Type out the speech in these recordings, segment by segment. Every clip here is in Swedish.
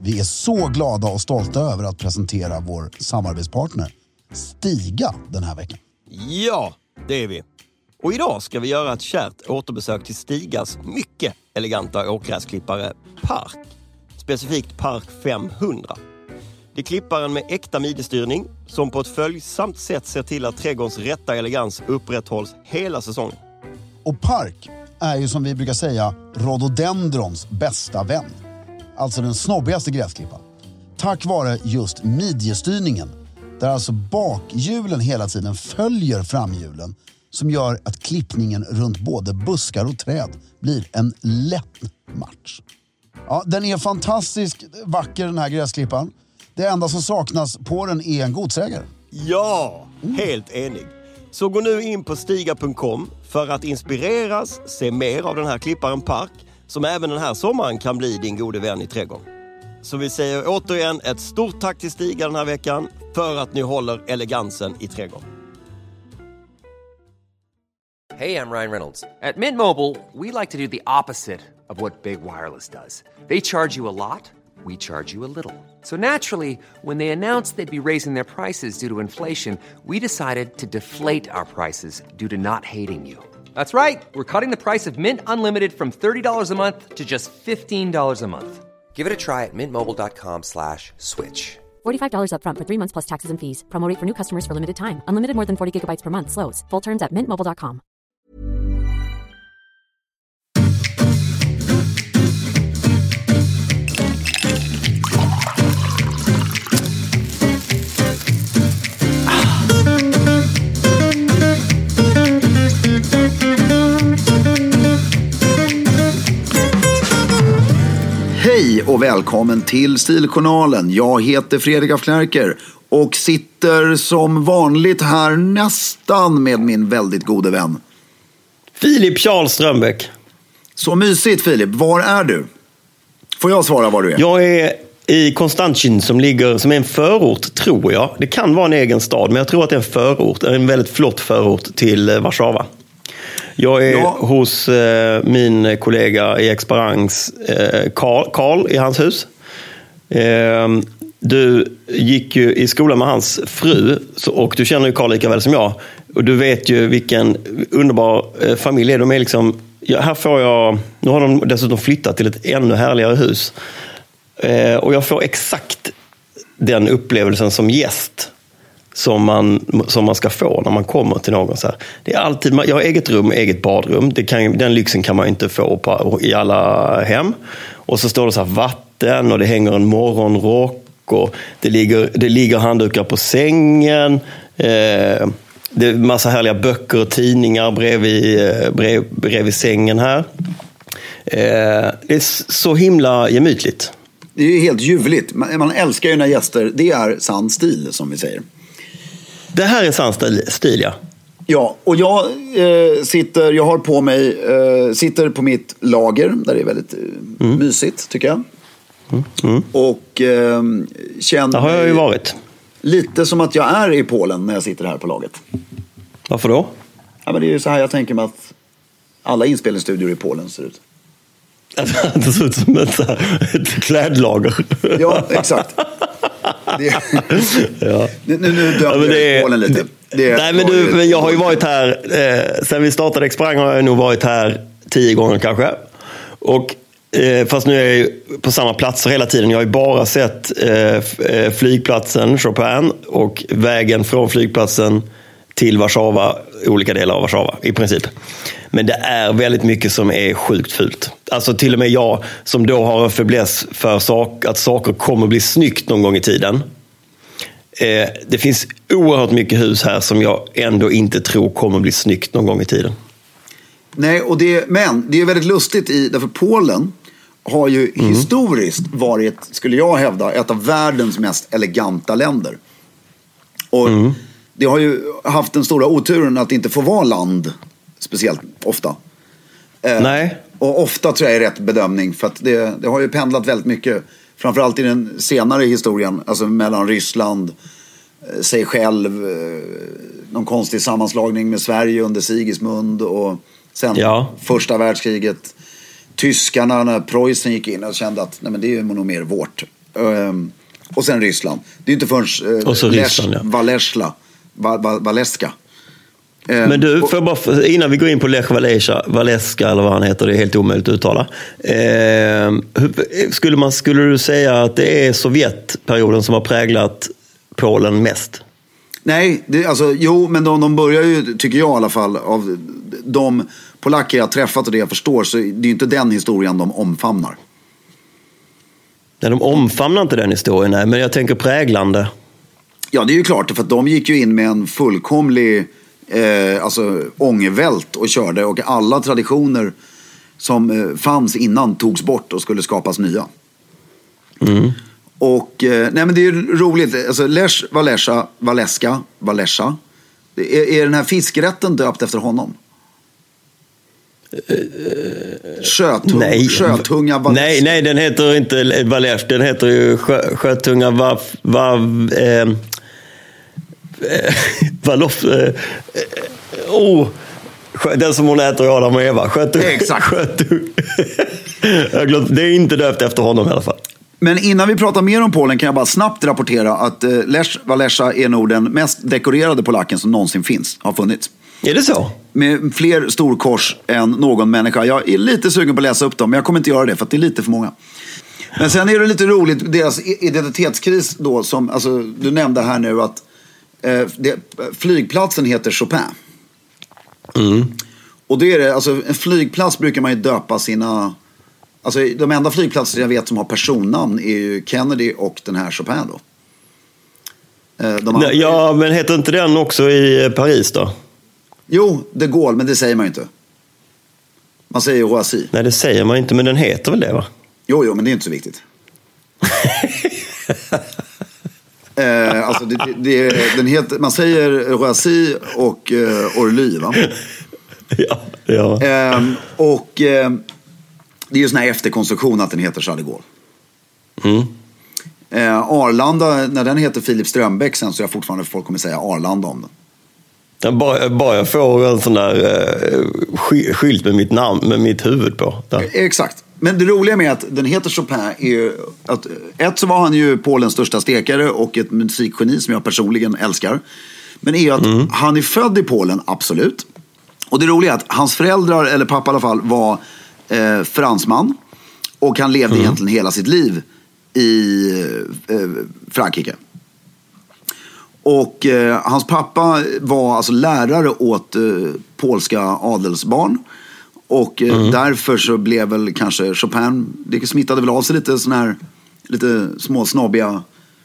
Vi är så glada och stolta över att presentera vår samarbetspartner Stiga den här veckan. Ja, det är vi. Och idag ska vi göra ett kärt återbesök till Stigas mycket eleganta åkgräsklippare Park. Specifikt Park 500. Det är klipparen med äkta midjestyrning som på ett följsamt sätt ser till att trädgårdens rätta elegans upprätthålls hela säsongen. Och Park är ju som vi brukar säga rhododendrons bästa vän. Alltså den snobbigaste gräsklippan. Tack vare just midjestyrningen, där alltså bakhjulen hela tiden följer framhjulen, som gör att klippningen runt både buskar och träd blir en lätt match. Ja, den är fantastiskt vacker den här gräsklippan. Det enda som saknas på den är en godsägare. Ja, helt enig. Så gå nu in på stiga.com för att inspireras, se mer av den här klipparen Park, som även den här sommaren kan bli din gode vän i trädgården. Så vi säger återigen ett stort tack till Stiga den här veckan för att ni håller elegansen i trädgården. Hey, I'm Ryan Reynolds. At Mint Mobile, we like to do the opposite of what Big Wireless does. They charge you a lot, we charge you a little. So naturally, when they announced they'd be raising their prices due to inflation, we decided to deflate our prices due to not hating you. That's right. We're cutting the price of Mint Unlimited from $30 a month to just $15 a month. Give it a try at mintmobile.com/switch. $45 up front for 3 months plus taxes and fees. Promo rate for new customers for limited time. Unlimited more than 40 gigabytes per month. Slows full terms at mintmobile.com. Hej och välkommen till Stiljournalen. Jag heter Fredrik af Klerker och sitter som vanligt här nästan med min väldigt gode vän Filip Charles Strömbäck. Så mysigt, Filip. Var är du? Får jag svara var du är? Jag är i Konstantin som är en förort, tror jag. Det kan vara en egen stad, men jag tror att det är en förort. En väldigt flott förort till Warszawa. Jag är hos min kollega i Exparans, Carl i hans hus. Du gick ju i skolan med hans fru och du känner ju Carl lika väl som jag. Och du vet ju vilken underbar familj är. De är liksom, nu har de dessutom flyttat till ett ännu härligare hus. Och jag får exakt den upplevelsen som gäst som man ska få när man kommer till någon så här. Det är alltid, jag har eget rum, eget badrum. Den lyxen kan man inte få i alla hem. Och så står det så här vatten och det hänger en morgonrock och det ligger handdukar på sängen. Det är massa härliga böcker och tidningar bredvid sängen här. Det är så himla gemytligt. Det är ju helt ljuvligt. Man älskar ju när gäster, det är sann stil som vi säger. Det här är sann stil, ja. Ja, och jag sitter på mitt lager där det är väldigt mysigt, tycker jag. Och känner där har jag ju varit. Lite som att jag är i Polen när jag sitter här på laget. Varför då? Ja, men det är ju så här jag tänker mig att alla inspelningsstudior i Polen ser ut. Det ser ut som ett klädlager. Ja, exakt. Nu dömer jag Polen lite. Men jag har ju varit här sen vi startade Exprang har jag nog varit här 10 gånger kanske. Och fast nu är jag ju på samma plats hela tiden. Jag har ju bara sett flygplatsen Chopin och vägen från flygplatsen till Warszawa, olika delar av Warszawa i princip. Men det är väldigt mycket som är sjukt fult. Alltså till och med jag som då har en fäbless för att saker kommer bli snyggt någon gång i tiden. Det finns oerhört mycket hus här som jag ändå inte tror kommer bli snyggt någon gång i tiden. Nej, men det är väldigt lustigt därför Polen har ju historiskt varit, skulle jag hävda, ett av världens mest eleganta länder. Och det har ju haft den stora oturen att inte få vara land speciellt ofta. Nej. Och ofta tror jag är rätt bedömning, för att det har ju pendlat väldigt mycket, framförallt i den senare historien, alltså mellan Ryssland, sig själv, någon konstig sammanslagning med Sverige under Sigismund och sen första världskriget, tyskarna när Preussen gick in och kände att nej, men det är nog mer vårt. Och sen Ryssland. Det är inte förrän och så Ryssland, Waleska. Men du, för bara, innan vi går in på Lech Waleska eller vad han heter, det är helt omöjligt att uttala. Skulle du säga att det är Sovjetperioden som har präglat Polen mest? Nej, men de börjar ju, tycker jag i alla fall, av de polacker jag har träffat och det jag förstår, så det är ju inte den historien de omfamnar. Nej, de omfamnar inte den historien, nej, men jag tänker präglande. Ja, det är ju klart, för att de gick ju in med en fullkomlig ångervält och körde, och alla traditioner som fanns innan togs bort och skulle skapas nya. Mm. Och nej, men det är ju roligt. Alltså Lech Waleska. Är den här fiskrätten döpt efter honom? Sjötunga Waleska. Nej, den heter inte Walesk. Den heter ju Sjötunga den som hon äter Adam och Eva. Exakt. Det är inte döpt efter honom i alla fall. Men innan vi pratar mer om Polen kan jag bara snabbt rapportera att Lech Waleska är nog den mest dekorerade polacken som någonsin har funnits. Är det så? Med fler storkors än någon människa. Jag är lite sugen på att läsa upp dem, men jag kommer inte göra det för att det är lite för många. Men sen är det lite roligt, deras identitetskris då, som alltså, du nämnde här nu att flygplatsen heter Chopin. Mm. Och det är det, alltså en flygplats brukar man ju döpa sina, alltså de enda flygplatser jag vet som har personnamn är ju Kennedy och den här Chopin då. Ja, men heter inte den också i Paris då? Jo, de Gaulle, men det säger man ju inte. Man säger ju Roissy. Nej, det säger man inte, men den heter väl det, va? Jo, men det är inte så viktigt. Alltså den heter, man säger Roissy och Orly, va? Ja. Och det är ju sån här efterkonstruktion att den heter Charles de Gaulle. Arlanda, när den heter Filip Strömbäck sen, så jag fortfarande folk kommer säga Arlanda om den. Bara jag får en sån där skylt med mitt namn, med mitt huvud på. Där. Exakt. Men det roliga med att den heter Chopin är ju att så var han ju Polens största stekare och ett musikgeni som jag personligen älskar. Men är ju att han är född i Polen, absolut. Och det roliga är att hans föräldrar, eller pappa i alla fall, var fransman. Och han levde egentligen hela sitt liv i Frankrike. Och hans pappa var alltså lärare åt polska adelsbarn. Och därför så blev väl kanske Chopin, det smittade väl av sig lite sån här, lite små snobbiga,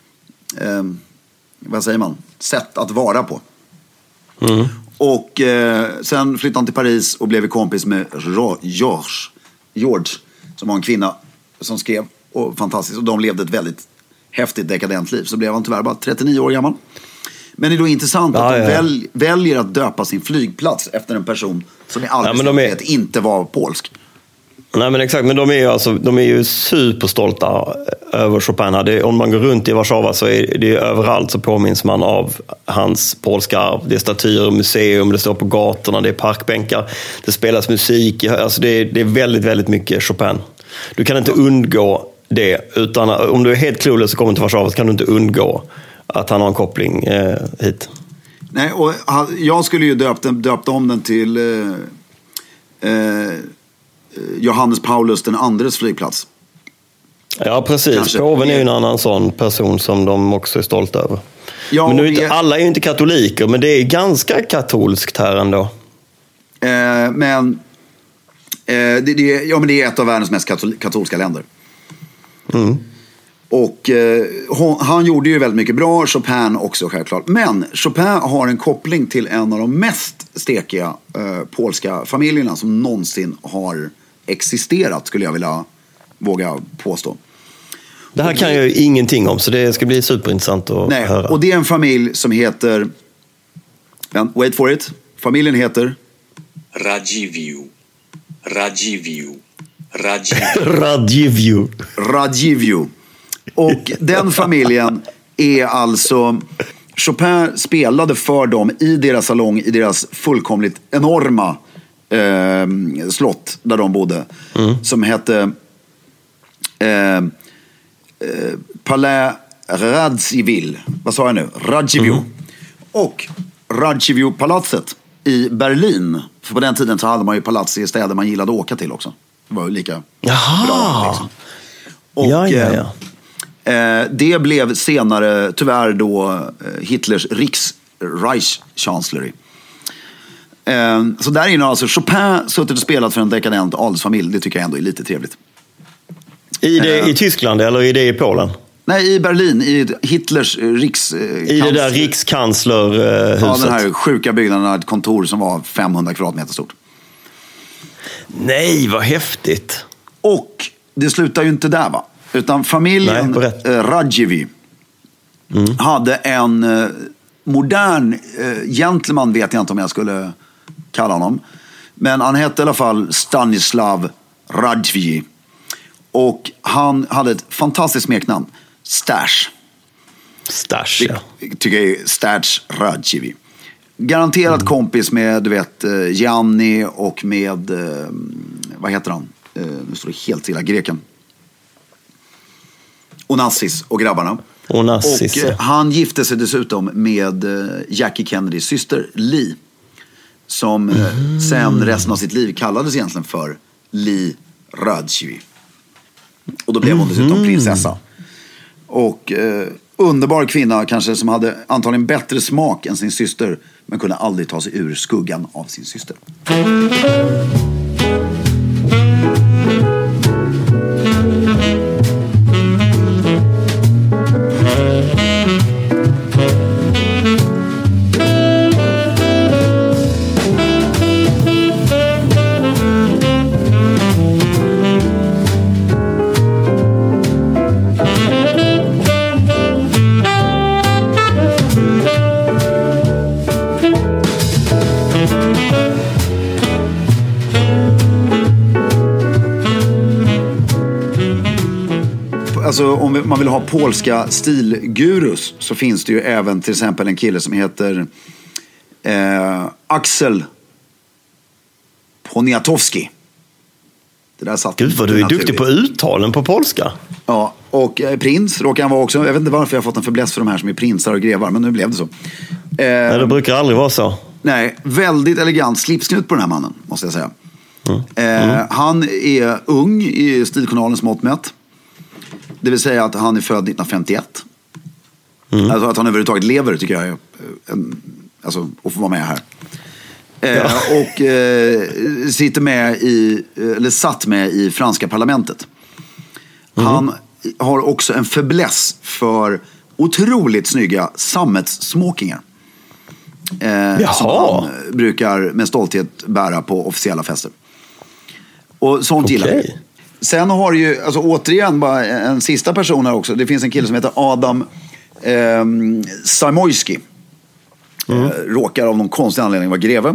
vad säger man, sätt att vara på. Och sen flyttade han till Paris och blev kompis med George, som var en kvinna som skrev, och fantastiskt, och de levde ett väldigt häftigt dekadent liv. Så blev han tyvärr bara 39 år gammal. Men det är då intressant att de väljer att döpa sin flygplats efter en person som i allmänhet inte var polsk. Nej, men exakt, men de är ju superstolta över Chopin. Om man går runt i Warszawa så är det överallt, så påminns man av hans polska arv. Det är statyer, museum, det står på gatorna, det är parkbänkar, det spelas musik, alltså det är väldigt, väldigt mycket Chopin. Du kan inte undgå det, utan om du är helt clueless och kommer till Warszawa så kan du inte undgå att han har en koppling hit. Nej, och jag skulle ju döpta om den till Johannes Paulus den andres flygplats. Ja, precis. Kanske. Påven är ju en annan sån person som de också är stolta över. Ja, men nu alla är ju inte katoliker, men det är ganska katolskt här ändå. Men det är ett av världens mest katolska länder. Och han gjorde ju väldigt mycket bra, Chopin också självklart. Men Chopin har en koppling till en av de mest stekiga polska familjerna som någonsin har existerat, skulle jag vilja våga påstå. Det här kan jag ju ingenting om, så det ska bli superintressant att höra. Och det är en familj som heter, wait for it, familjen heter Radziwiłł. Och den familjen är alltså, Chopin spelade för dem i deras salong, i deras fullkomligt enorma slott där de bodde, som hette Palais Radziwill. Vad sa jag nu? Radziwill. Och Radziwill-palatset i Berlin. För på den tiden så hade man ju palats i städer man gillade att åka till också. Det var ju lika bra. Liksom. Och, det blev senare tyvärr då Hitlers Reichschancellor. Så där inne har alltså Chopin suttit och spelat för en dekadent adelsfamilj. Det tycker jag ändå är lite trevligt. I Tyskland eller är det i Polen? Nej, i Berlin, i Hitlers rikskansler. I det där rikskanslerhuset. Ja, den här sjuka byggnaden, ett kontor som var 500 kvadratmeter stort. Nej, vad häftigt. Och det slutar ju inte där, va? Utan familjen Radziwill hade en modern gentleman, vet jag inte om jag skulle kalla honom. Men han hette i alla fall Stanislav Radziwill. Och han hade ett fantastiskt smeknamn. Stash, ja. Tycker jag är Stash Radziwill. Garanterat kompis med, du vet, Gianni och med, vad heter han? Nu står det helt stilla, greken. Onassis och grabbarna. Onassis, och han gifte sig dessutom med Jackie Kennedys syster Lee. Som sen resten av sitt liv kallades egentligen för Lee Radziwill. Och då blev hon dessutom prinsessa. Och underbar kvinna kanske, som hade antagligen bättre smak än sin syster, men kunde aldrig ta sig ur skuggan av sin syster. Alltså, om man vill ha polska stilgurus så finns det ju även till exempel en kille som heter Axel Poniatowski. Det där satt. Gud vad du är duktig på uttalen på polska. Ja, och prins råkar han vara också. Jag vet inte varför jag har fått en förbläss för de här som är prinsar och grevar, men nu blev det så. Nej, det brukar aldrig vara så. Nej, väldigt elegant slipsknut på den här mannen, måste jag säga. Han är ung i Stiljournalens mått mätt. Det vill säga att han är född 1951. Alltså att han överhuvudtaget lever tycker jag är alltså, att få vara med här. Och sitter med eller satt med i franska parlamentet. Han har också en fäbless för otroligt snygga sammetssmokingar. Som han brukar med stolthet bära på officiella fester. Och sånt gillar vi. Sen har ju, alltså återigen bara en sista person här också. Det finns en kille som heter Adam Zamoyski. Råkar av någon konstig anledning vara greve.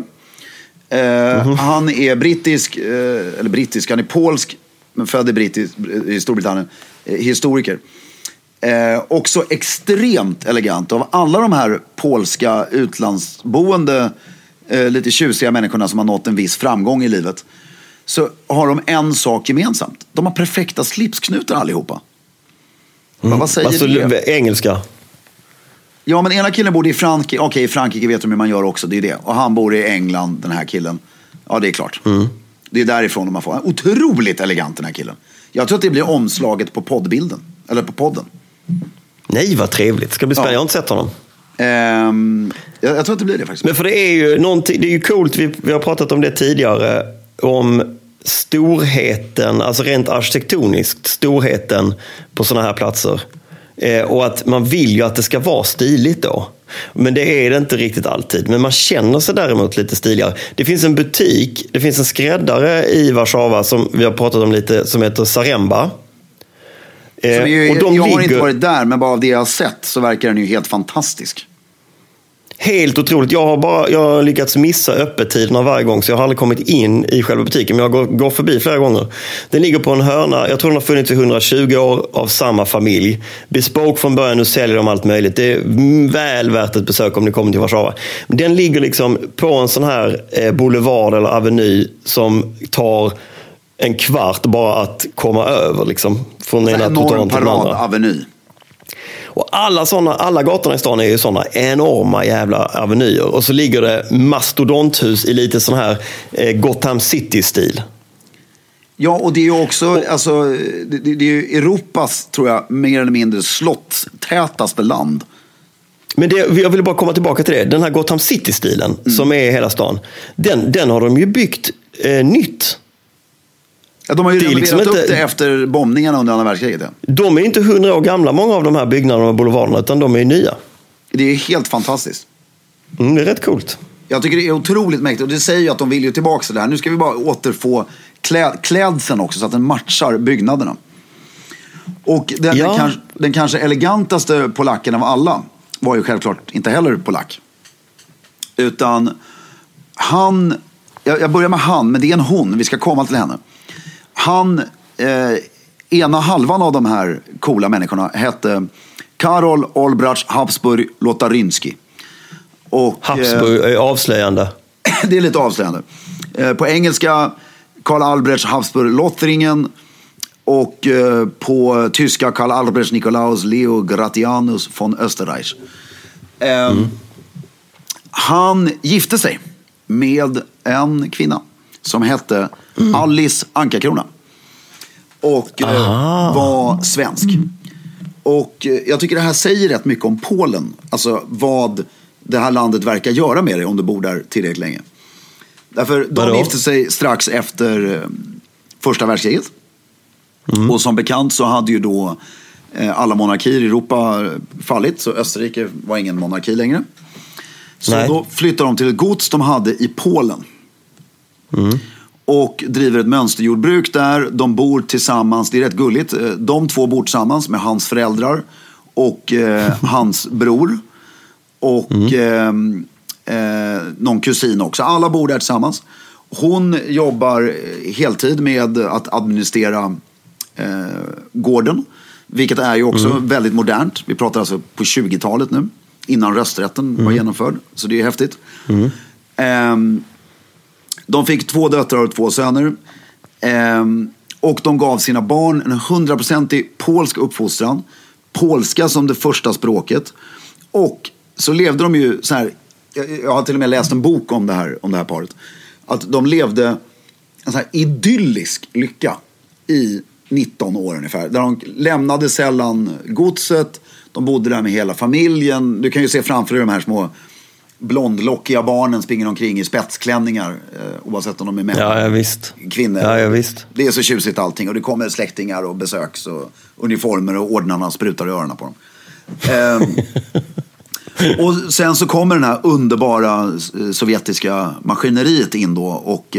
Han är brittisk, han är polsk, men född i Storbritannien. Historiker. Också extremt elegant. Av alla de här polska utlandsboende lite tjusiga människorna som har nått en viss framgång i livet, så har de en sak gemensamt. De har perfekta slipsknutar allihopa. Vad säger alltså, det? Engelska? Ja, men ena killen bor i Frankrike. Okej, i Frankrike vet de hur man gör också, det är det. Och han bor i England, den här killen. Ja, det är klart. Det är därifrån de har fått. Otroligt elegant, den här killen. Jag tror att det blir omslaget på poddbilden. Eller på podden. Nej, vad trevligt. Ska bli spännande. Jag har inte sett honom. Jag tror att det blir det faktiskt. Men för det är ju någonting, det är ju coolt, vi har pratat om det tidigare, om storheten, alltså rent arkitektoniskt, storheten på sådana här platser. Och att man vill ju att det ska vara stiligt då. Men det är det inte riktigt alltid. Men man känner sig däremot lite stiligare. Det finns en butik, det finns en skräddare i Warszawa som vi har pratat om lite, som heter Zaremba. Och jag har inte varit där, men bara av det jag har sett så verkar den ju helt fantastisk. Helt otroligt. Jag har lyckats missa öppettiderna varje gång, så jag har aldrig kommit in i själva butiken, men jag går förbi flera gånger. Den ligger på en hörna, jag tror den har funnits i 120 år, av samma familj. Bespoke från början, nu säljer de allt möjligt. Det är väl värt ett besök om ni kommer till Warszawa. Den ligger liksom på en sån här boulevard eller aveny som tar en kvart bara att komma över liksom, från ena trottoaren till den andra. Aveny. Och alla gatorna i stan är ju sådana enorma jävla avenyer. Och så ligger det mastodonthus i lite sån här Gotham City-stil. Ja, och det är ju också, alltså, det är ju Europas, tror jag, mer eller mindre slottstätaste land. Men jag vill bara komma tillbaka till det. Den här Gotham City-stilen som är i hela stan, den har de ju byggt nytt. Ja, de har ju renoverat liksom upp inte, det efter bombningarna under andra världskriget. Ja. De är inte 100 år gamla, många av de här byggnaderna och boulevarderna, utan de är nya. Det är helt fantastiskt. Det är rätt coolt. Jag tycker det är otroligt mäktigt. Och det säger ju att de vill ju tillbaka till det här. Nu ska vi bara återfå klädseln också, så att den matchar byggnaderna. Och den kanske elegantaste polacken av alla var ju självklart inte heller polack. Utan jag börjar med han, men det är en hon, vi ska komma till henne. Ena halvan av de här coola människorna hette Karol Olbrach Habsburg Lotarinski. Och Habsburg är avslöjande. Det är lite avslöjande. På engelska Karl Albrecht Habsburg Lothringen, och på tyska Karl Albrecht Nikolaus Leo Gratianus von Österreich. Han gifte sig med en kvinna som hette Alice Anka-Krona och var svensk. Och jag tycker det här säger rätt mycket om Polen, alltså vad det här landet verkar göra med dig om du bor där tillräckligt länge. Därför de gifte sig strax efter första världskriget. Och som bekant så hade ju då alla monarkier i Europa fallit, så Österrike var ingen monarki längre. Så då flyttade de till ett gods de hade i Polen. Och driver ett mönsterjordbruk där. De bor tillsammans, det är rätt gulligt. De två bor tillsammans med hans föräldrar och hans bror. Och någon kusin också. Alla bor där tillsammans. Hon jobbar heltid med att administrera gården. Vilket är ju också väldigt modernt. Vi pratar alltså på 20-talet nu. Innan rösträtten var genomförd. Så det är häftigt. De fick 2 döttrar och 2 söner. Och de gav sina barn en 100% polsk uppfostran. Polska som det första språket. Och så levde de ju så här. Jag har till och med läst en bok om det här paret. Att de levde en så här idyllisk lycka i 19 år ungefär. Där de lämnade sällan godset. De bodde där med hela familjen. Du kan ju se framför dig de här små blondlockiga barnen springer omkring i spetsklänningar. Oavsett om de är män, kvinnor. Ja, visst. Det är så tjusigt allting. Och det kommer släktingar och besöks och uniformer och ordnarna sprutar i öronen på dem. Och sen så kommer den här underbara sovjetiska maskineriet in då och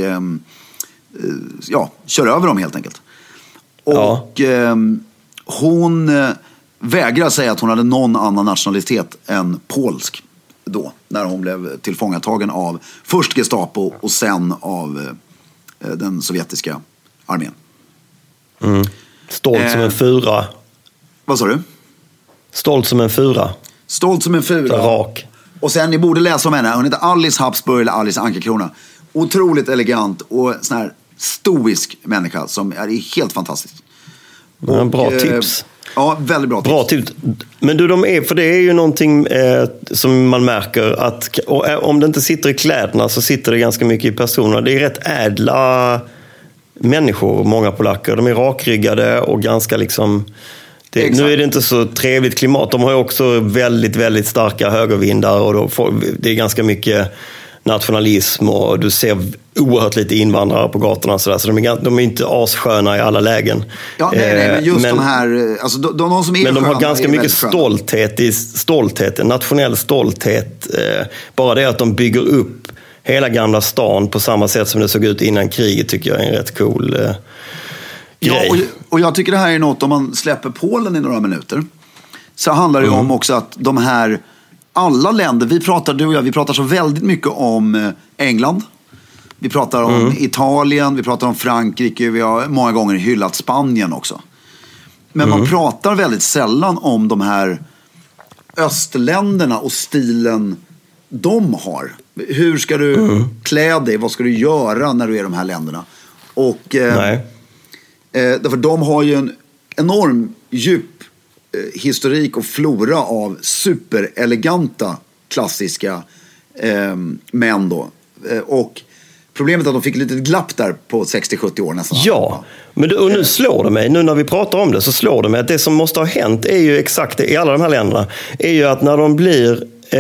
kör över dem helt enkelt. Och hon vägrar säga att hon hade någon annan nationalitet än polsk då, när hon blev tillfångatagen av först Gestapo och sen av den sovjetiska armén. Stolt som en fura. Vad sa du? Stolt som en fura. Stolt som en fura. Rak. Och sen, ni borde läsa om henne. Hon heter Alice Habsburg eller Alice Anka-Krona. Otroligt elegant och sån här stoisk människa som är helt fantastisk. Och, bra tips. Ja, väldigt bra tips. Men du, för det är ju någonting som man märker att om det inte sitter i kläderna så sitter det ganska mycket i personerna. Det är rätt ädla människor, många polacker. De är rakryggade och ganska liksom... Nu är det inte så trevligt klimat. De har ju också väldigt, väldigt starka högervindar och det är ganska mycket nationalism och du ser oerhört lite invandrare på gatorna så de är inte assköna i alla lägen. Ja, nej, men just de här, alltså de som är men de har ganska mycket stolthet, en nationell stolthet. Bara det att de bygger upp hela gamla stan på samma sätt som det såg ut innan kriget tycker jag är en rätt cool grej. Ja, och jag tycker det här är något, om man släpper Polen i några minuter så handlar det om också att de här alla länder, du och jag, vi pratar så väldigt mycket om England, vi pratar om Italien, vi pratar om Frankrike, vi har många gånger hyllat Spanien också. Men man pratar väldigt sällan om de här östländerna och stilen de har. Hur ska du klä dig, vad ska du göra när du är i de här länderna? Och därför de har ju en enorm djup historik och flora av supereleganta klassiska män då. Och problemet är att de fick ett litet glapp där på 60-70 år nästan. Ja, men och nu slår det mig, nu när vi pratar om det så slår det mig att det som måste ha hänt är ju exakt i alla de här länderna, är ju att när de blir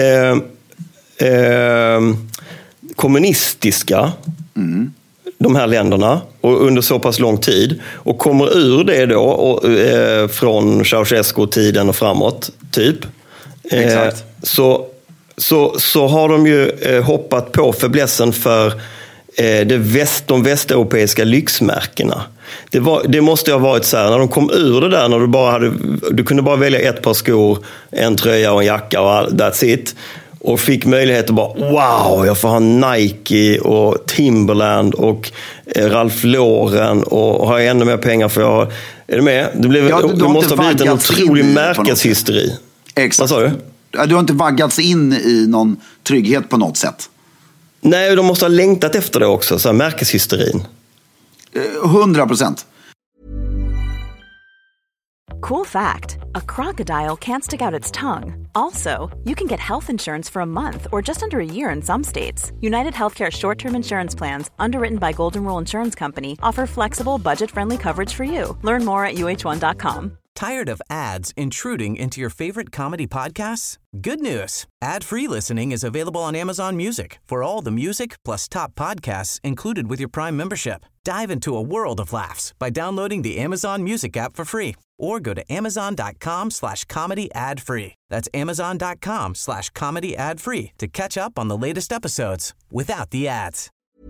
kommunistiska, de här länderna, och under så pass lång tid, och kommer ur det då och, från Ceausescu-tiden och framåt typ, så har de ju hoppat på förblässen för de västeuropeiska lyxmärkena. Det måste ha varit så här, när de kom ur det där, när du kunde bara välja ett par skor, en tröja och en jacka och that's it. Och fick möjlighet att bara, wow, jag får ha Nike och Timberland och Ralph Lauren och har ännu mer pengar för jag... Är du med? Det måste ha blivit en otrolig märkeshysteri. Exakt. Vad sa du? Du har inte vaggats in i någon trygghet på något sätt. Nej, de måste ha längtat efter det också, så här märkeshysterin. 100%. Cool fact, a crocodile can't stick out its tongue. Also, you can get health insurance for a month or just under a year in some states. United Healthcare short-term insurance plans, underwritten by Golden Rule Insurance Company, offer flexible, budget-friendly coverage for you. Learn more at uh1.com. Tired of ads intruding into your favorite comedy podcasts? Good news. Ad-free listening is available on Amazon Music for all the music plus top podcasts included with your Prime membership. Dive into a world of laughs by downloading the Amazon Music app for free or go to amazon.com/comedy ad-free. That's amazon.com/comedy ad-free to catch up on the latest episodes without the ads.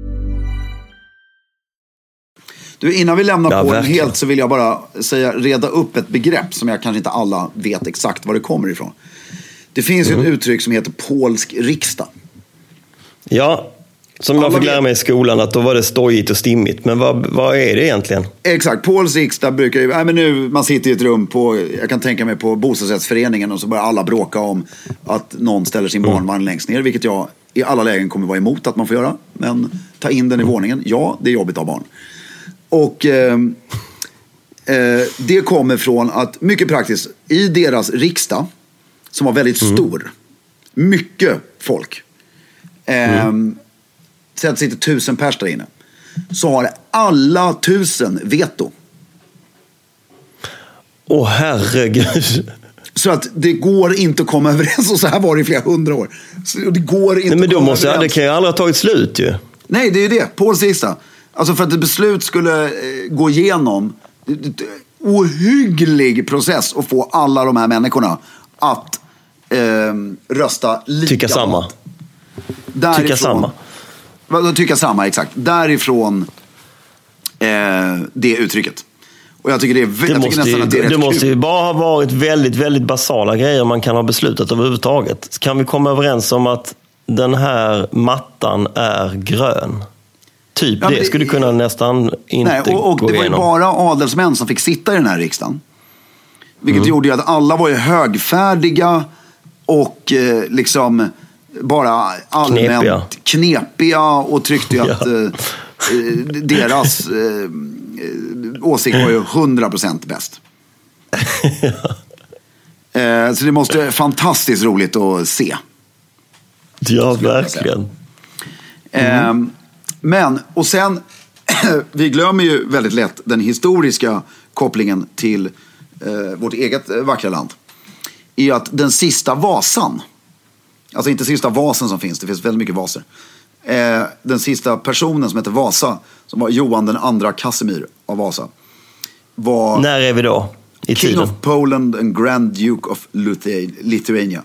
Du, innan vi lämnar på den verkligen. helt så vill jag bara reda upp ett begrepp som jag kanske inte alla vet exakt var det kommer ifrån. Det finns ju ett uttryck som heter polsk riksdag. Ja, som jag fick lära mig i skolan att då var det stojigt och stimmigt. Men vad är det egentligen? Exakt, polsk riksdag brukar ju... men nu, man sitter i ett rum jag kan tänka mig på bostadsrättsföreningen och så börjar alla bråka om att någon ställer sin barnvagn längst ner. Vilket jag i alla lägen kommer vara emot att man får göra. Men ta in den i våningen, ja, det är jobbigt att ha barn. Och det kommer från att, mycket praktiskt, i deras riksdag, som var väldigt stor, mycket folk, så att det sitter 1000 pers där inne, så har alla 1000 veto. Åh herregud. Så att det går inte att komma överens, och så här var det i flera 100 år. Så det går inte. Nej, men då måste överens. det kan ju aldrig ha tagit slut ju. Nej, det är ju det, polsk riksdag. Alltså för att ett beslut skulle gå igenom, ohygglig process att få alla de här människorna att rösta likadant. Tycka samma. Tycka samma. Tycka samma, exakt. Därifrån det uttrycket. Och jag tycker det måste ju bara ha varit väldigt, väldigt basala grejer man kan ha beslutat överhuvudtaget. Kan vi komma överens om att den här mattan är grön? Typ, ja, det skulle kunna nästan inte gå och det var ju bara adelsmän som fick sitta i den här riksdagen. Vilket gjorde ju att alla var ju högfärdiga och liksom bara allmänt knepiga och tyckte ju att deras åsikt var ju 100% bäst. Så det måste vara fantastiskt roligt att se. Ja, verkligen. Men, och sen, vi glömmer ju väldigt lätt den historiska kopplingen till vårt eget vackra land. Är att den sista vasan, alltså inte sista vasen som finns, det finns väldigt mycket vaser. Den sista personen som heter Vasa, som var Johan den andra Casimir av Vasa, var... När är vi då? I King tiden? of Poland and Grand Duke of Lithuania.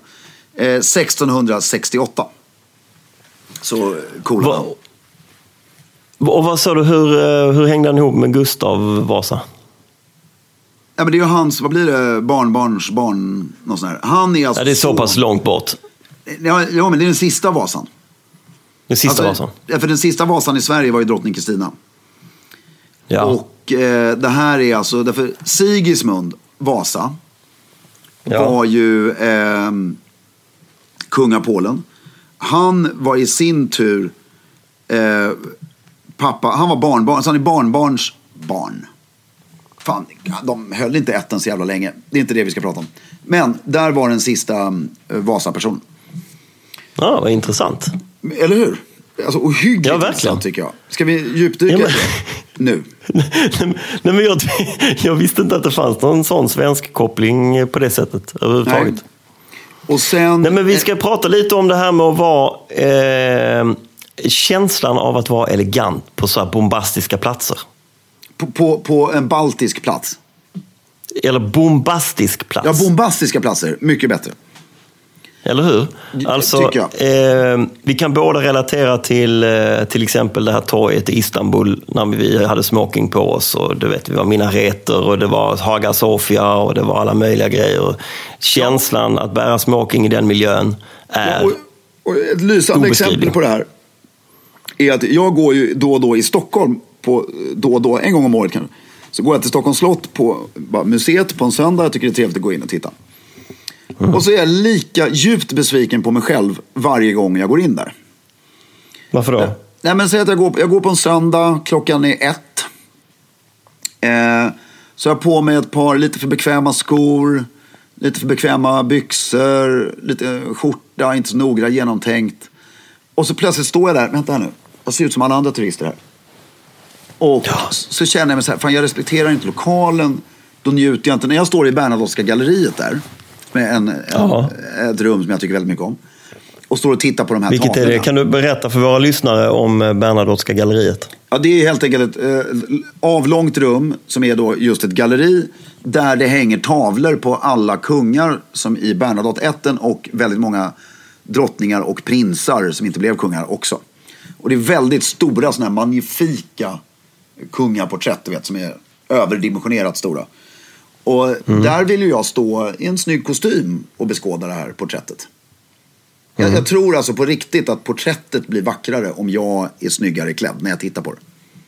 1668. Så cool. Och vad sa du, hur hängde han ihop med Gustav Vasa? Ja, men det är ju hans, vad blir det, barn, något sånt här. Han är alltså... Ja, det är så pass långt bort. Ja, men det är den sista Vasan. Den sista Vasan? Ja, för den sista Vasan i Sverige var ju drottning Kristina. Ja. Och det här är alltså, därför Sigismund Vasa var ju kung av Polen. Han var i sin tur pappa, han var barnbarn, så han är barnbarns barn. Fan, de höll inte etten så jävla länge. Det är inte det vi ska prata om. Men där var den sista Vasa-personen. Ja, vad intressant. Eller hur? Alltså ohyggligt intressant tycker jag. Ska vi djupdyka i det nu? Nej, men jag visste inte att det fanns någon sån svensk koppling på det sättet överhuvudtaget. Nej. Och sen... Nej, men vi ska prata lite om det här med att vara känslan av att vara elegant på så här bombastiska platser. På en baltisk plats? Eller bombastisk plats. Ja, bombastiska platser. Mycket bättre. Eller hur? Alltså, vi kan båda relatera till exempel det här torget i Istanbul när vi hade smoking på oss och du vet, vi var minareter och det var Hagia Sofia och det var alla möjliga grejer. Känslan att bära smoking i den miljön är och ett lysande exempel på det här är att jag går ju då och då i Stockholm en gång om året kanske. Så går jag till Stockholms slott på museet på en söndag. Jag tycker det är trevligt att gå in och titta. Och så är jag lika djupt besviken på mig själv varje gång jag går in där. Varför då? Nej, men säg att jag går på en söndag, klockan är 1. Så jag har på mig ett par lite för bekväma skor, lite för bekväma byxor, lite skjorta, inte så noga genomtänkt. Och så plötsligt står jag där, vänta här nu, jag ser ut som alla andra turister här. Och så känner jag mig så här, fan jag respekterar inte lokalen, då njuter jag inte. När jag står i Bernadotteska galleriet där, med ett rum som jag tycker väldigt mycket om, och står och tittar på de här Vilket tavlorna. är det? Kan du berätta för våra lyssnare om Bernadotteska galleriet? Ja, det är helt enkelt ett avlångt rum som är då just ett galleri där det hänger tavlor på alla kungar som i Bernadotte-ätten och väldigt många drottningar och prinsar som inte blev kungar också. Och det är väldigt stora såna här magnifika kungaporträtt, du vet, som är överdimensionerat stora. Och där vill ju jag stå i en snygg kostym och beskåda det här porträttet. Jag tror alltså på riktigt att porträttet blir vackrare om jag är snyggare klädd när jag tittar på det.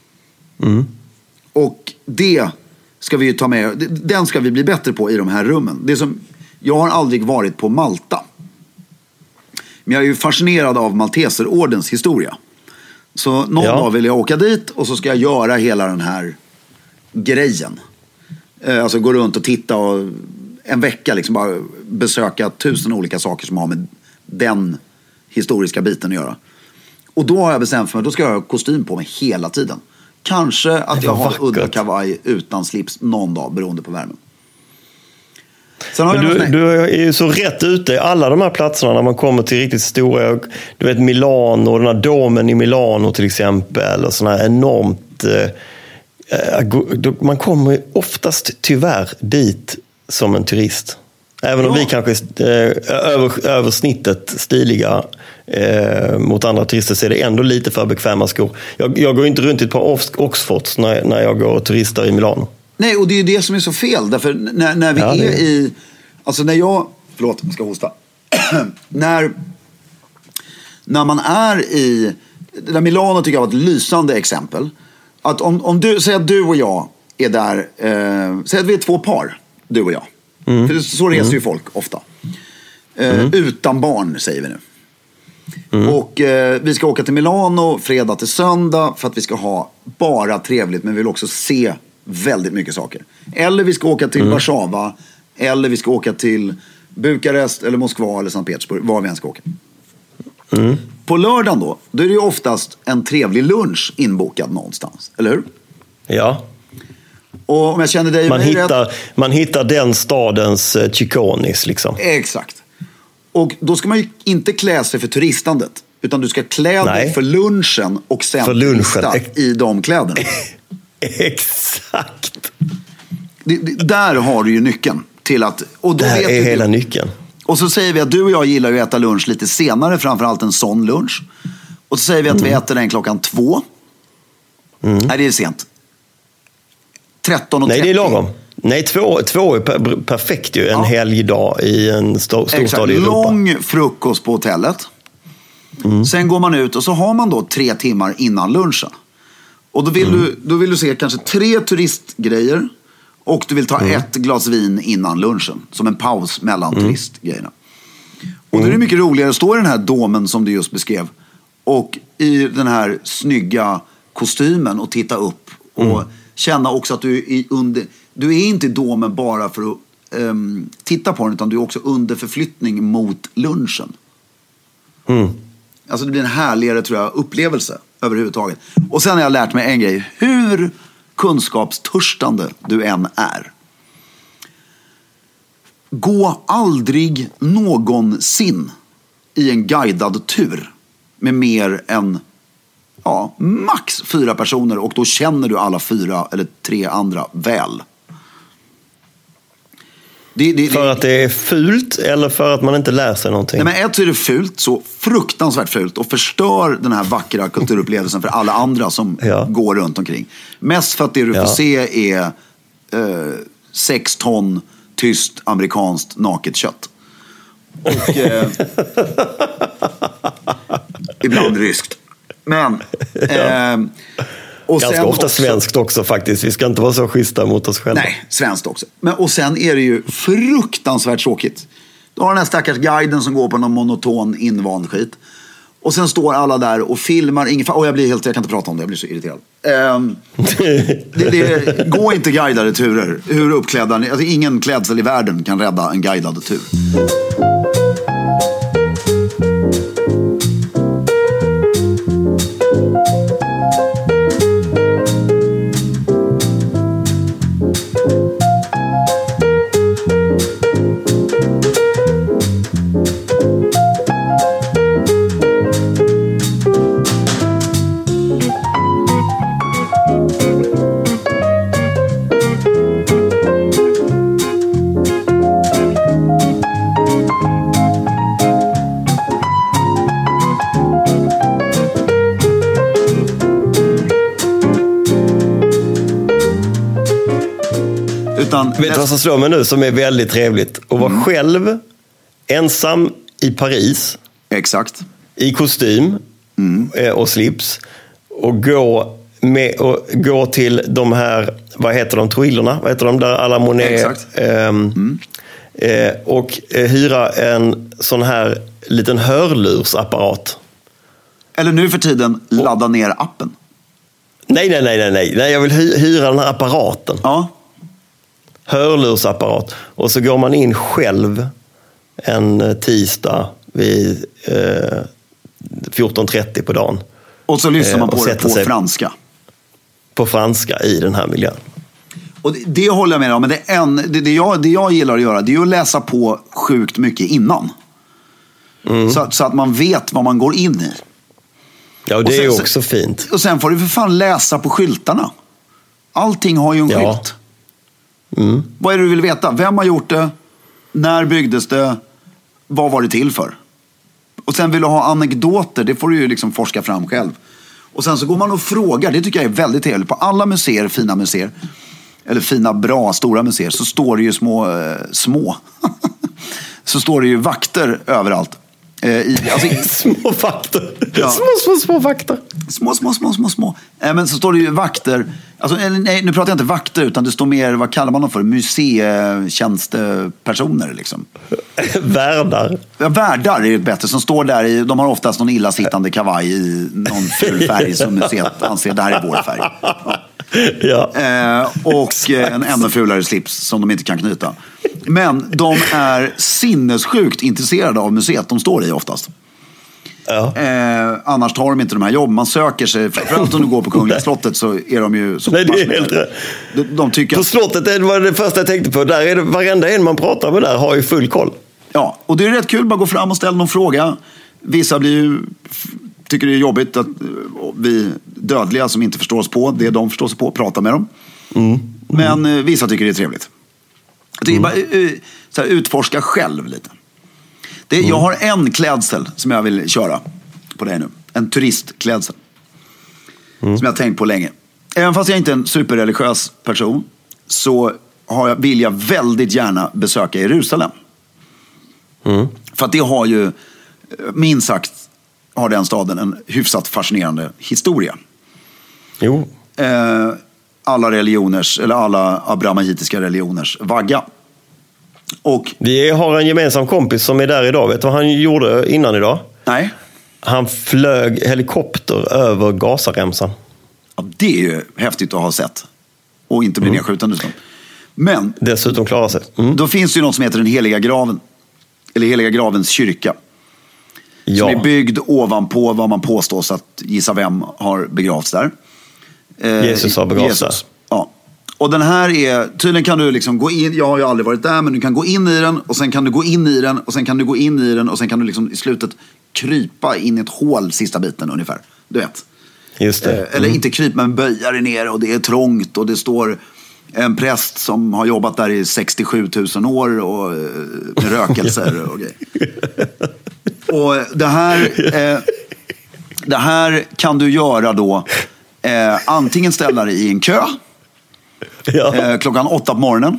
Och det ska vi ju ta med. Den ska vi bli bättre på i de här rummen. Det som, jag har aldrig varit på Malta. Men jag är ju fascinerad av Malteserordens historia. Så någon dag vill jag åka dit och så ska jag göra hela den här grejen. Alltså gå runt och titta och en vecka liksom bara besöka 1000 olika saker som har med den historiska biten att göra. Och då har jag bestämt för mig, då ska jag ha kostym på mig hela tiden. Kanske att jag har udda kavaj utan slips någon dag beroende på värmen. Du är ju så rätt ute i alla de här platserna när man kommer till riktigt stora, du vet Milano, den här domen i Milano till exempel, och sådana här enormt man kommer oftast tyvärr dit som en turist. Även om vi kanske är över snittet stiliga mot andra turister, så är det ändå lite för bekväma skor. Jag går inte runt i ett par Oxfords när jag går och turistar i Milano. Nej, och det är ju det som är så fel. Därför när vi är i... Alltså när jag... Förlåt, jag ska hosta. när man är i... Där Milano tycker jag var ett lysande exempel. Att om du säger att du och jag är där... säg att vi är 2 par, du och jag. För så reser ju folk ofta. Utan barn, säger vi nu. Och vi ska åka till Milano fredag till söndag för att vi ska ha bara trevligt, men vi vill också se väldigt mycket saker. Eller vi ska åka till Warszawa, eller vi ska åka till Bukarest eller Moskva eller Sankt Petersburg, var vi än ska åka. På lördagen då är det ju oftast en trevlig lunch inbokad någonstans, eller hur? Ja. Och om jag känner dig man hittar den stadens chikonis liksom. Exakt. Och då ska man ju inte klä sig för turistandet, utan du ska klä dig för lunchen och sen turista i de kläderna. Exakt. Där har du ju nyckeln till att... Och då det här är hela nyckeln. Och så säger vi att du och jag gillar ju att äta lunch lite senare, framförallt en sån lunch. Och så säger vi att vi äter den 2:00. Nej, det är sent. 13:30. Nej, det är lagom. Nej, 2 är perfekt ju. En helgdag i en storstad i Europa. Lång frukost på hotellet. Sen går man ut och så har man då 3 timmar innan lunchen. Och då vill du se kanske 3 turistgrejer. Och du vill ta 1 glas vin innan lunchen. Som en paus mellan turistgrejerna. Och då är det mycket roligare att stå i den här domen som du just beskrev. Och i den här snygga kostymen och titta upp. Och känna också att du är Du är inte i domen bara för att titta på den, utan du är också under förflyttning mot lunchen. Alltså det blir en härligare, tror jag, upplevelse överhuvudtaget. Och sen har jag lärt mig en grej. Hur kunskapstörstande du än är, gå aldrig någonsin i en guidad tur med mer än max 4 personer, och då känner du alla 4 eller 3 andra väl. För att det är fult eller för att man inte lär sig någonting? Nej, men ett så är det fult, så fruktansvärt fult, och förstör den här vackra kulturupplevelsen för alla andra som går runt omkring. Mest för att det du får se är 6 ton tyst amerikanskt naket kött. Och ibland ryskt. Men och ganska sen ofta också, svenskt också faktiskt. Vi ska inte vara så schyssta mot oss själva. Nej, svenskt också. Men, och sen är det ju fruktansvärt tråkigt. Du har den här stackars guiden som går på någon monoton invand skit. Och sen står alla där och filmar. Jag kan inte prata om det, jag blir så irriterad. Gå inte guidade turer. Hur uppklädda ni, alltså ingen klädsel i världen kan rädda en guidad tur. Vet du vad som slår mig nu som är väldigt trevligt? Att vara själv, ensam i Paris. Exakt. I kostym och slips. Och gå till de här, vad heter de, Troillerna? Vad heter de där, alla Monet? Exakt. Och hyra en sån här liten hörlursapparat. Eller nu för tiden, ladda ner appen. Nej, jag vill hyra den här apparaten. Ja. Hörlursapparat. Och så går man in själv en tisdag vid 14:30 på dagen. Och så lyssnar man på det på franska. På franska i den här miljön. Och det håller jag med om. Men det jag gillar att göra, det är att läsa på sjukt mycket innan. Så att man vet vad man går in i. Ja, och det är också fint. Och sen får du för fan läsa på skyltarna. Allting har ju en skylt. Vad är det du vill veta? Vem har gjort det? När byggdes det? Vad var det till för? Och sen vill du ha anekdoter. Det får du ju liksom forska fram själv. Och sen så går man och frågar. Det tycker jag är väldigt trevligt. På alla museer, fina museer, eller fina, bra, stora museer, så står det ju små så står det ju vakter överallt. Små vakter. Ja. Små vakter. Små. Men så står det ju vakter. Alltså, nej, nu pratar jag inte vakter, utan det står mer, vad kallar man dem för? Museitjänstepersoner liksom. Värdar. Ja, värdar är bättre, som står där i, de har oftast någon illasittande kavaj i någon ful färg som museet anser, det här är vår färg. Ja. Och en ännu fulare slips som de inte kan knyta. Men de är sinnessjukt intresserade av museet de står i oftast. Ja. Annars tar de inte de här jobben. Man söker sig, framförallt om du går på Kungliga slottet, så är de ju så. Nej, det är helt rätt. De tycker på slottet, det var det första jag tänkte på. Där är det, varenda en man pratar med där har ju full koll. Ja, och det är rätt kul. Bara gå fram och ställa någon fråga. Vissa tycker det är jobbigt att vi dödliga som inte förstår oss på det de förstår sig på, prata med dem. Men vissa tycker det är trevligt. Det är bara så här, utforska själv lite. Jag har en klädsel som jag vill köra på dig nu. En turistklädsel. Som jag har tänkt på länge. Även fast jag inte är en superreligiös person, så vill jag väldigt gärna besöka Jerusalem. För att det har ju, minst sagt, har den staden en hyfsat fascinerande historia. Jo. Alla religioners, eller alla abrahamitiska religioners vagga. Och vi har en gemensam kompis som är där idag. Vet du vad han gjorde innan idag? Nej. Han flög helikopter över Gazaremsan. Ja, det är ju häftigt att ha sett. Och inte bli nedskjuten dessutom. Men dessutom klara sig. Då finns det ju något som heter den heliga graven. Eller heliga gravens kyrka. Ja. Som är byggd ovanpå vad man påstås att gissa vem har begravts där. Jesus har begravts där. Ja. Och den här är, tydligen kan du liksom gå in, jag har ju aldrig varit där, men du kan gå in i den och sen kan du gå in i den och sen kan du gå in i den och sen kan du liksom i slutet krypa in i ett hål sista biten ungefär. Du vet. Just det. Eller inte krypa, men böja dig ner och det är trångt och det står en präst som har jobbat där i 67 000 år och med rökelser och grejer. Och det här kan du göra då antingen ställa dig i en kö klockan 8 på morgonen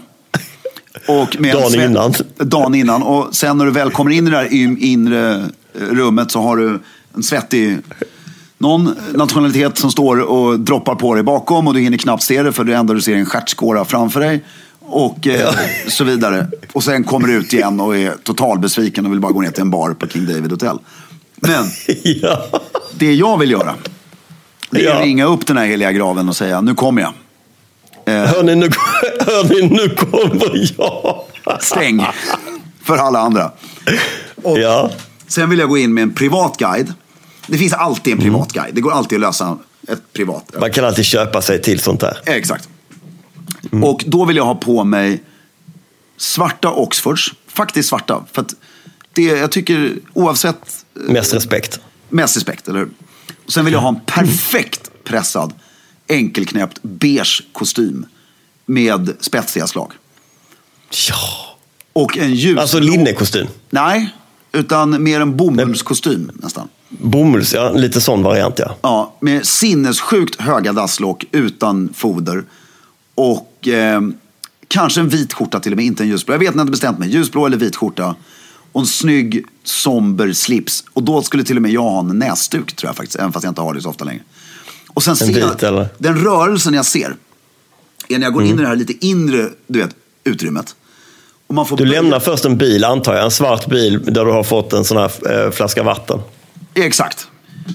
och med dagen innan och sen när du väl kommer in i det här inre rummet så har du en svettig någon nationalitet som står och droppar på dig bakom och du hinner knappt se det för det enda du ser är en stjärtskåra framför dig och så vidare. Och sen kommer du ut igen och är total besviken och vill bara gå ner till en bar på King David Hotel. Men det jag vill göra det är att ringa upp den här heliga graven och säga, nu kommer jag. Hörni, nu kommer jag. Stäng för alla andra. Och sen vill jag gå in med en privat guide. Det finns alltid en privat guide. Det går alltid att lösa ett privat. Man kan alltid köpa sig till sånt där. Exakt. Och då vill jag ha på mig svarta Oxfords. Faktiskt svarta. För att det, jag tycker oavsett... Mest respekt, eller hur? Sen vill jag ha en perfekt pressad, enkelknäppt, beige kostym med spetsiga slag. Ja. Och en ljus... Alltså linnekostym? Nej, utan mer en bomullskostym nästan. Bomulls, ja. Lite sån variant, ja. Ja, med sinnessjukt höga dasslock utan foder. Och kanske en vit skjorta till och med, inte en ljusblå. Jag vet inte bestämt mig, ljusblå eller vit skjorta. Och en snygg, somber slips. Och då skulle till och med jag ha en näsduk, tror jag faktiskt. Även fast jag inte har det så ofta längre. Och sen ser jag, den rörelsen jag ser är när jag går in i det här lite inre, du vet, utrymmet. Och man får lämnar först en bil, antar jag. En svart bil där du har fått en sån här flaska vatten. Exakt.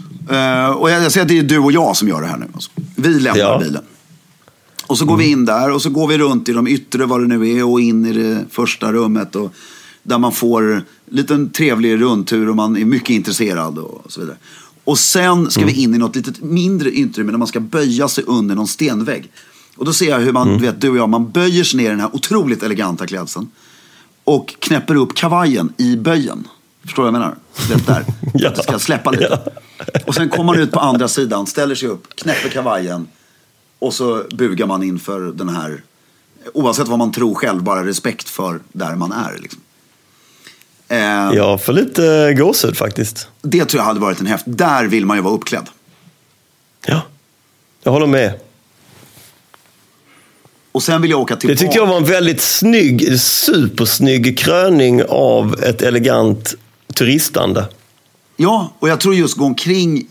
Och jag ser att det är du och jag som gör det här nu. Alltså. Vi lämnar bilen. Och så går vi in där och så går vi runt i de yttre, vad det nu är, och in i det första rummet. Och där man får en liten trevlig rundtur och man är mycket intresserad och så vidare. Och sen ska vi in i något litet mindre utrymme där man ska böja sig under någon stenvägg. Och då ser jag hur man, du vet, du och jag, man böjer sig ner i den här otroligt eleganta klädseln. Och knäpper upp kavajen i böjen. Förstår du vad jag menar? Det där. Att det ska släppa lite. Och sen kommer man ut på andra sidan, ställer sig upp, knäpper kavajen. Och så bugar man inför den här, oavsett vad man tror själv, bara respekt för där man är liksom. Ja, för lite gåshud faktiskt. Det tror jag hade varit en häft. Där vill man ju vara uppklädd. Ja, jag håller med. Och sen vill jag åka tillbaka. Det tyckte jag var en väldigt snygg, supersnygg kröning av ett elegant turistande. Ja, och jag tror just gå omkring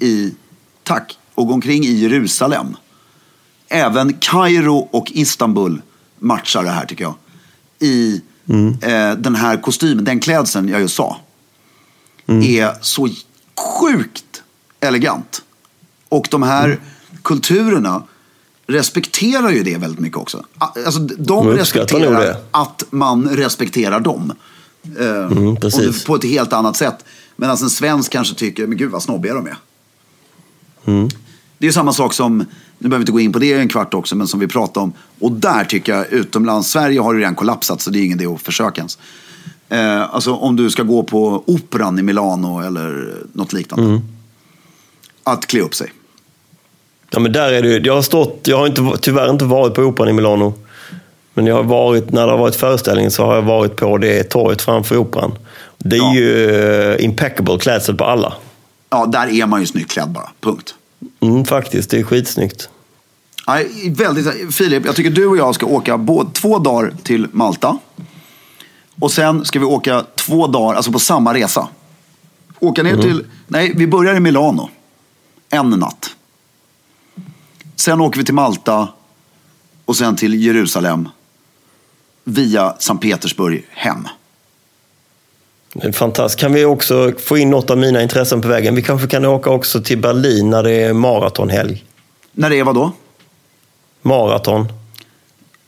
i Jerusalem. Även Kairo och Istanbul matchar det här, tycker jag. I den här kostymen, den klädseln jag just sa. Är så sjukt elegant. Och de här kulturerna respekterar ju det väldigt mycket också. Alltså, de respekterar att man respekterar dem. På ett helt annat sätt. Medan en svensk kanske tycker, men gud vad snobbiga de är. Det är ju samma sak som, nu behöver vi inte gå in på det en kvart också, men som vi pratade om. Och där tycker jag utomlands, Sverige har ju redan kollapsat, så det är ingen idé att försöka ens. Alltså om du ska gå på operan i Milano eller något liknande. Att klä upp sig. Ja, men där är det ju, jag har tyvärr inte varit på operan i Milano. Men jag har varit, när det har varit föreställningen så har jag varit på det torget framför operan. Det är ju impeccable klädsel på alla. Ja, där är man ju snyggt klädd bara, punkt. Faktiskt, det är skitsnyggt. Nej, väldigt, Filip, jag tycker du och jag ska åka 2 dagar till Malta. Och sen ska vi åka 2 dagar, alltså på samma resa. Åka ner till, nej, vi börjar i Milano. En natt. Sen åker vi till Malta och sen till Jerusalem via Sankt Petersburg hem. Det är fantastiskt. Kan vi också få in något av mina intressen på vägen? Vi kanske kan åka också till Berlin när det är maratonhelg. När det är vad då? Maraton.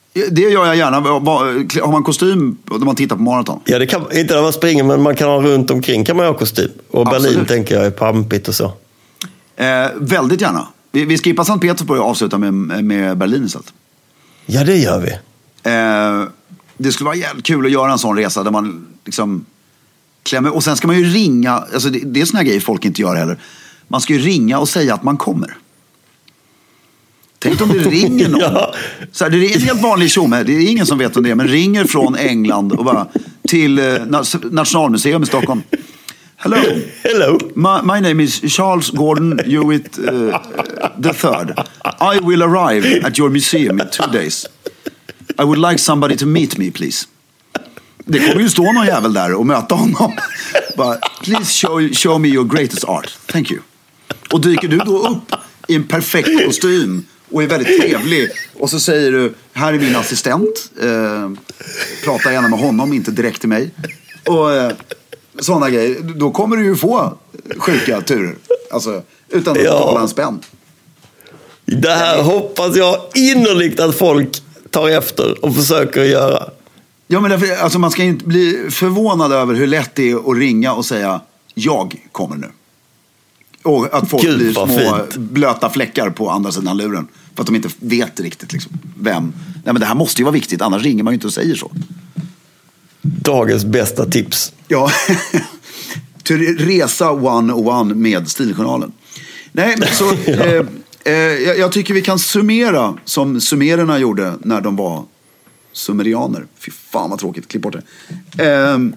Det gör jag gärna. Har man kostym när man tittar på maraton? Ja, det kan inte när man springer, men man kan ha runt omkring kan man ha kostym. Och Berlin Absolut. Tänker jag är pampigt och så. Väldigt gärna. Vi skippar Sankt Petersburg och avslutar med Berlin istället. Ja, det gör vi. Det skulle vara jävligt kul att göra en sån resa där man liksom klämmer. Och sen ska man ju ringa. Alltså det är såna grejer folk inte gör heller. Man ska ju ringa och säga att man kommer. Tänk om det ringer någon. Ja. Så här, det är en helt vanlig tjomme. Det är ingen som vet om det är. Men ringer från England och bara till Nationalmuseum i Stockholm. Hello. My name is Charles Gordon Hewitt the third. I will arrive at your museum in 2 days. I would like somebody to meet me, please. Det kommer ju stå någon jävel där och möta honom. But please show me your greatest art. Thank you. Och dyker du då upp i en perfekt kostym och är väldigt trevlig. Och så säger du, här är min assistent. Prata gärna med honom, inte direkt till mig. Och sådana grejer. Då kommer du ju få sjuka turer. Alltså, utan att betala en spänn. Det här hoppas jag innerligt att folk tar efter och försöker göra. Ja, men därför, alltså man ska inte bli förvånad över hur lätt det är att ringa och säga, jag kommer nu. Och att folk blir små blöta fläckar på andra sidan luren. För att de inte vet riktigt liksom, vem. Nej, men det här måste ju vara viktigt, annars ringer man ju inte och säger så. Dagens bästa tips. Ja, till resa 101 med Stiljournalen. Nej, men så jag tycker vi kan summera som sumererna gjorde när de var sumerianer. Fy fan vad tråkigt, klipp bort det.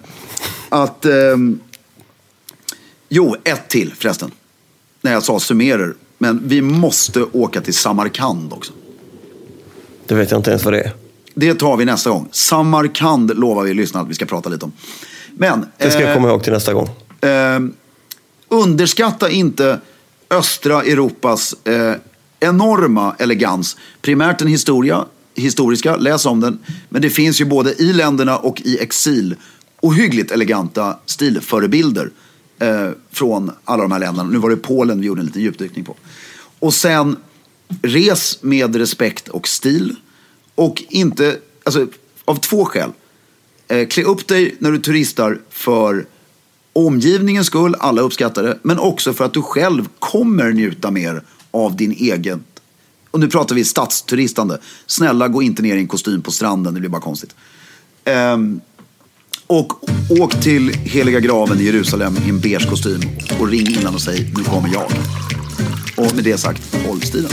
Jo, ett till förresten. När jag sa sumerer. Men vi måste åka till Samarkand också. Det vet jag inte ens vad det är. Det tar vi nästa gång. Samarkand lovar vi lyssna att vi ska prata lite om. Men det ska jag komma ihåg till nästa gång. Underskatta inte östra Europas enorma elegans. Primärt en historiska, läs om den. Men det finns ju både i länderna och i exil ohyggligt eleganta stilförebilder från alla de här länderna. Nu var det Polen vi gjorde en liten djupdykning på. Och sen res med respekt och stil. Och inte, alltså av 2 skäl. Klä upp dig när du turistar för omgivningens skull, alla uppskattar det. Men också för att du själv kommer njuta mer av din egen. Och nu pratar vi stadsturistande. Snälla, gå inte ner i en kostym på stranden, det blir bara konstigt. Och åk till Heliga graven i Jerusalem i en beige kostym och ring innan och säg, nu kommer jag. Och med det sagt, håll stilen.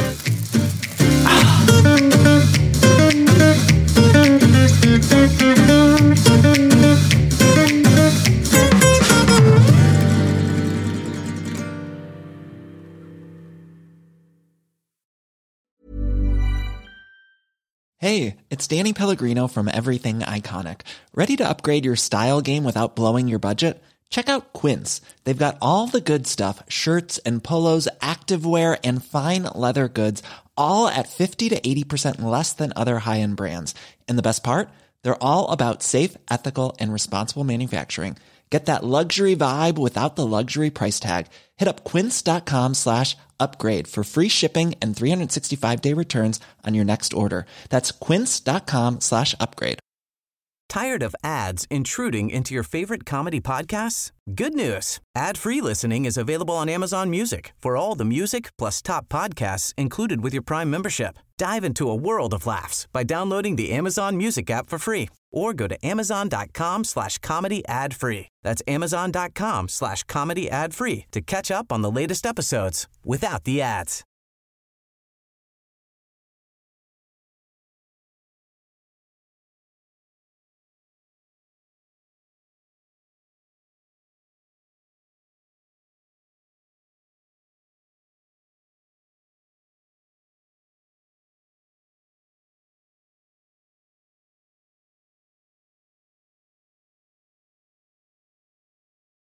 Hey, it's Danny Pellegrino from Everything Iconic. Ready to upgrade your style game without blowing your budget? Check out Quince. They've got all the good stuff, shirts and polos, activewear, and fine leather goods, all at 50 to 80% less than other high-end brands. And the best part? They're all about safe, ethical, and responsible manufacturing. Get that luxury vibe without the luxury price tag. Hit up quince.com/upgrade for free shipping and 365-day returns on your next order. That's quince.com/upgrade. Tired of ads intruding into your favorite comedy podcasts? Good news. Ad-free listening is available on Amazon Music for all the music plus top podcasts included with your Prime membership. Dive into a world of laughs by downloading the Amazon Music app for free or go to amazon.com/comedy ad-free. That's amazon.com/comedy ad-free to catch up on the latest episodes without the ads.